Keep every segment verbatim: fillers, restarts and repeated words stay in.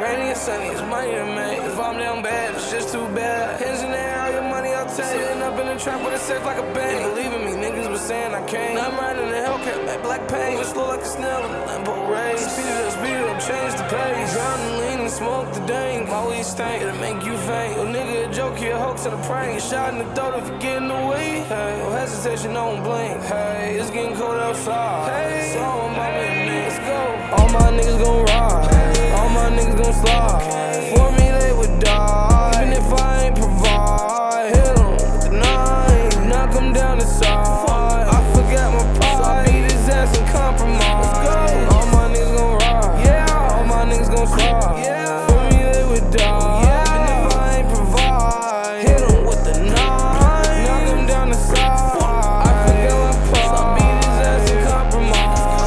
Rainy and sunny, it's money to make. If I'm down bad, it's just too bad. Hands in the air, all your money I'll take. Sitting up in the trap with a safe like a bank. Ain't believing me, niggas was saying I can't. Now I'm riding the Hellcat, matte black paint. Moving slow like a snail in the Lambo race. Speed it up, speed it up, change the pace. Drowning lean and smoke the dank. My weed stank, it'll make you faint. Yo nigga a joke, he a hoax and a prank. Get shot in the throat if you get in the way. Hey, no hesitation, no one blink. Hey, it's getting cold outside. Hey, so I'm about me a nigga. Let's go. All my niggas gon' ride. All my niggas gon' slide. For me, they would die. Even if I ain't provide. Hit 'em with the nine. Knock 'em down the side. I forgot my pride. So I beat his ass and compromise. Let's go. All my niggas gon' ride. Yeah. All my niggas gon' slide. Yeah. For me, they would die. Yeah. Even if I ain't provide. Hit 'em with the nine. Knock 'em down the side. I forgot my pride. So I beat his ass and compromise.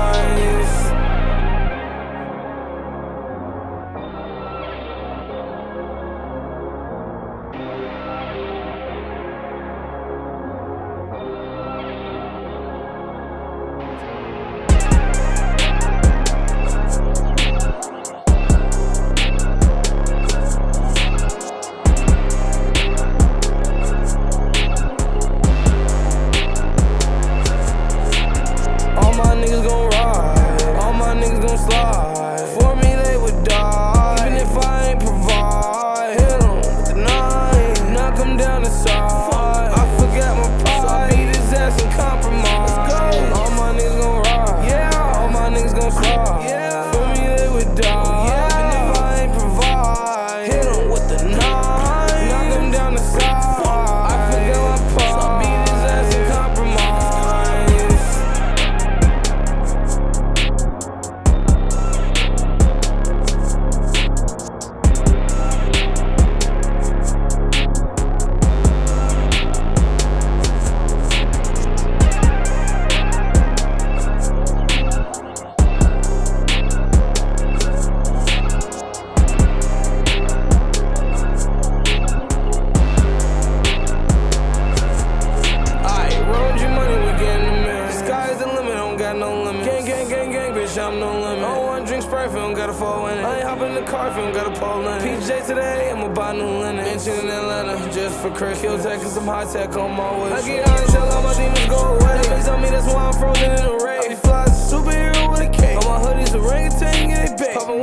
Niggas gon' ride, all my niggas gon' slide. For me, they would die, even if I ain't provide. Hit 'em with the nine, knock 'em down the side. I forgot my pride, so I beat his ass and compromise. Let's go. All my niggas gon' ride, yeah. All my niggas gon' slide, yeah. For me, they would die, yeah. Even if I ain't provide. Hit 'em with the nine, knock 'em down the side. I forgot my pride, so I beat his ass and compromise. I'm no limit. I don't want drink spray if you don't got a fall in it. I ain't hopping in the car if you don't got a pole in it. P J today, I'ma buy new linen. Mansion in Atlanta, just for Chris. Kill tech and some high tech on my way. I get honest, tell all my demons go away. They tell me that's why I'm frozen in a rave. I be fly as a superhero with a cape. All my hoodies orangutan, yeah, they big.